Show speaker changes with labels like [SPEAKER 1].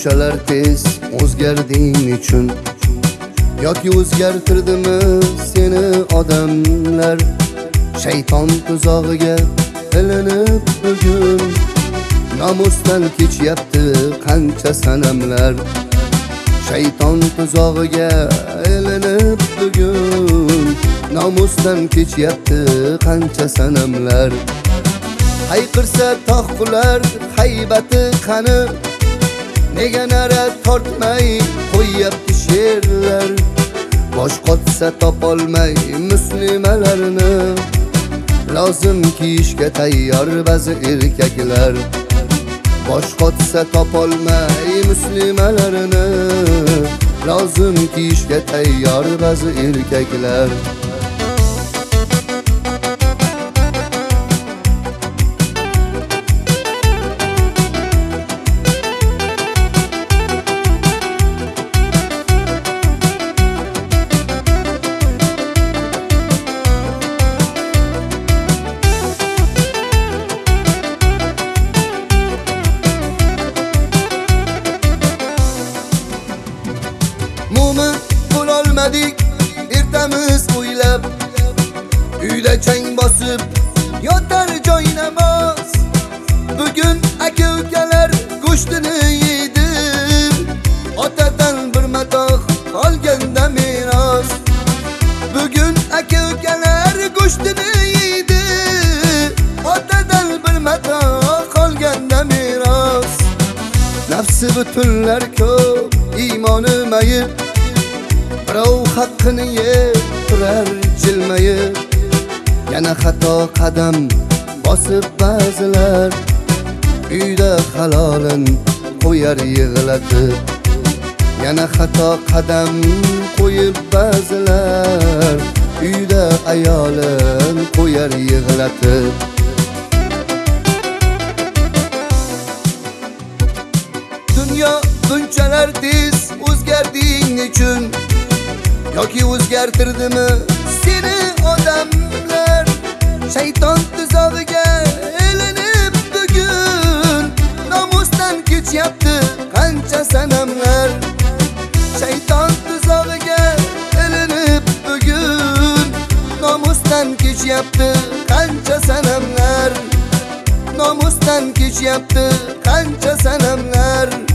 [SPEAKER 1] Shunchalar tez o'zgarding uchun yoki o'zgartirdimi seni odamlar? Shayton tuzog'iga ilinib bugun nomusdan kechyapti qancha sanamlar. Shayton tuzog'iga ilinib bugun nomusdan kechyapti qancha sanamlar. Hayqirsa tog' qular haybati qani, nega nara tortmay qo'yyapti she'rlar. Bosh qotsa topolmay muslimalarni, lozim kiyishga tayyor ba'zi erkaklar. Bosh qotsa topolmay muslimalarni, lozim kiyishga tayyor ba'zi erkaklar. Mo'min bo'lolmadik ertamiz o'ylab, uyda chang bosib yotar joy namoz. Bugun aka ukalar go'shtini yeydi, otadan bir matoh qolganda meros. Bugun aka ukalar go'shtini yeydi, otadan bir matoh qolganda meros. Nafsi butunlar ko'p, iymoni mayib, birov haqqini yeb turar jilmayib. Yana xato qadam bosib ba'zilar, uyda halolin qo'yar yig'latib. Yana xato qadam qo'yib ba'zilar, uyda ayolin qo'yar yig'latib. Dunyo bunchalar tez o'zgarding uchun yoki o'zgartirdimi seni odamlar? Shayton tuzog'iga ilinib bugun nomusdan kechyapti qancha sanamlar. Shayton tuzog'iga ilinib bugun nomusdan kechyapti qancha sanamlar. Nomusdan kechyapti qancha sanamlar.